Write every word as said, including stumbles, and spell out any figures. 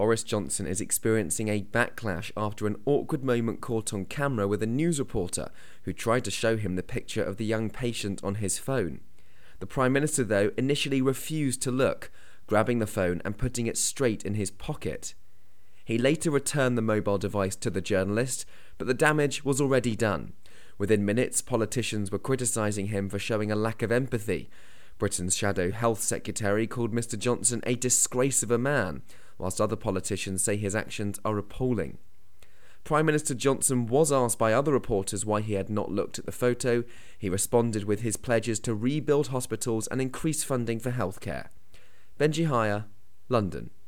Boris Johnson is experiencing a backlash after an awkward moment caught on camera with a news reporter who tried to show him the picture of the young patient on his phone. The Prime Minister, though, initially refused to look, grabbing the phone and putting it straight in his pocket. He later returned the mobile device to the journalist, but the damage was already done. Within minutes, politicians were criticising him for showing a lack of empathy. Britain's Shadow Health Secretary called Mr Johnson a disgrace of a man, whilst other politicians say his actions are appalling. Prime Minister Johnson was asked by other reporters why he had not looked at the photo. He responded with his pledges to rebuild hospitals and increase funding for healthcare. Benji Hire, London.